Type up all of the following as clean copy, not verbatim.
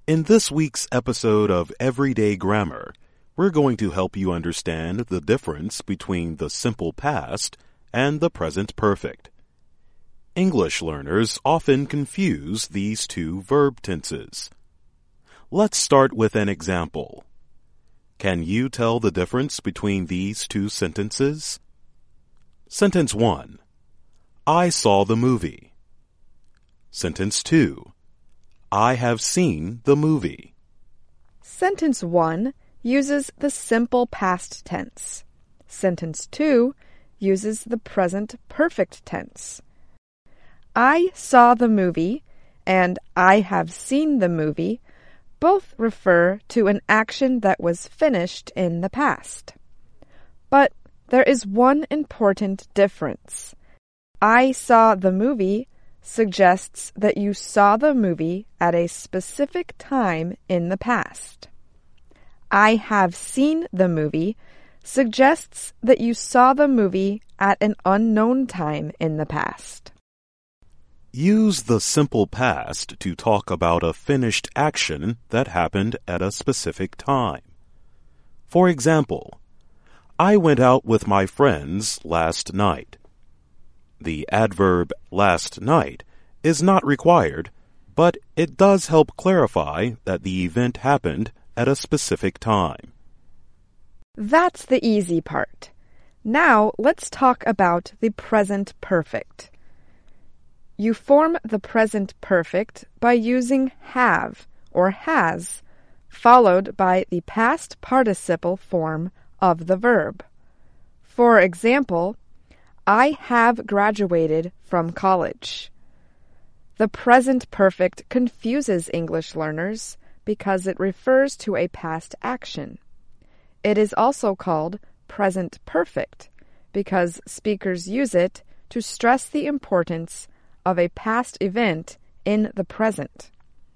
In this week's episode of Everyday Grammar, we're going to help you understand the difference between the simple past and the present perfect. English learners often confuse these two verb tenses. Let's start with an example. Can you tell the difference between these two sentences? Sentence 1. I saw the movie. Sentence 2. I have seen the movie. Sentence 1 uses the simple past tense. Sentence 2 uses the present perfect tense. I saw the movie and I have seen the movie both refer to an action that was finished in the past. But there is one important difference. I saw the movie suggests that you saw the movie at a specific time in the past. I have seen the movie suggests that you saw the movie at an unknown time in the past. Use the simple past to talk about a finished action that happened at a specific time. For example, I went out with my friends last night. The adverb last night is not required, but it does help clarify that the event happened at a specific time. That's the easy part. Now let's talk about the present perfect. You form the present perfect by using have or has, followed by the past participle form of the verb. For example, I have graduated from college. The present perfect confuses English learners because it refers to a past action. It is also called present perfect because speakers use it to stress the importance of a past event in the present.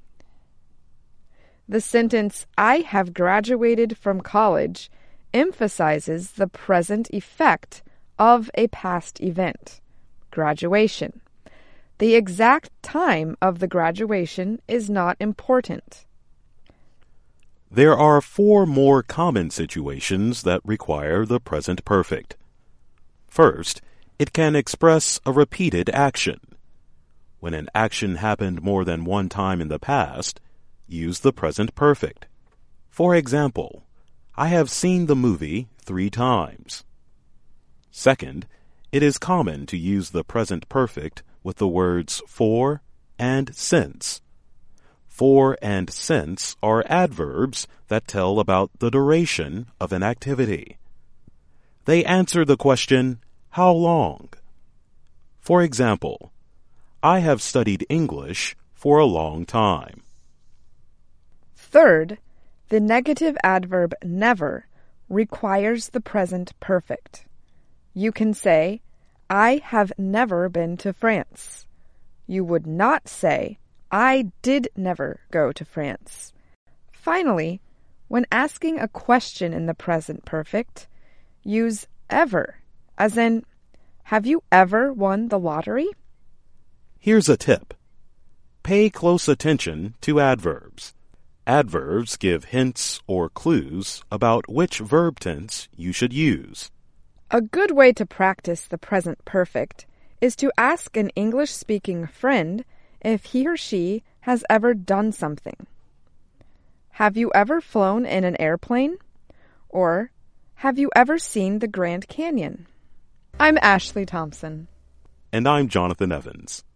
The sentence, I have graduated from college, emphasizes the present effect of a past event, graduation. The exact time of the graduation is not important. There are 4 more common situations that require the present perfect. First, it can express a repeated action. When an action happened more than one time in the past, use the present perfect. For example, I have seen the movie 3 times. Second, it is common to use the present perfect with the words for and since. For and since are adverbs that tell about the duration of an activity. They answer the question, how long? For example, I have studied English for a long time. Third, the negative adverb never requires the present perfect. You can say, I have never been to France. You would not say, I did never go to France. Finally, when asking a question in the present perfect, use ever, as in, have you ever won the lottery? Here's a tip. Pay close attention to adverbs. Adverbs give hints or clues about which verb tense you should use. A good way to practice the present perfect is to ask an English-speaking friend if he or she has ever done something. Have you ever flown in an airplane? Or, have you ever seen the Grand Canyon? I'm Ashley Thompson. And I'm Jonathan Evans.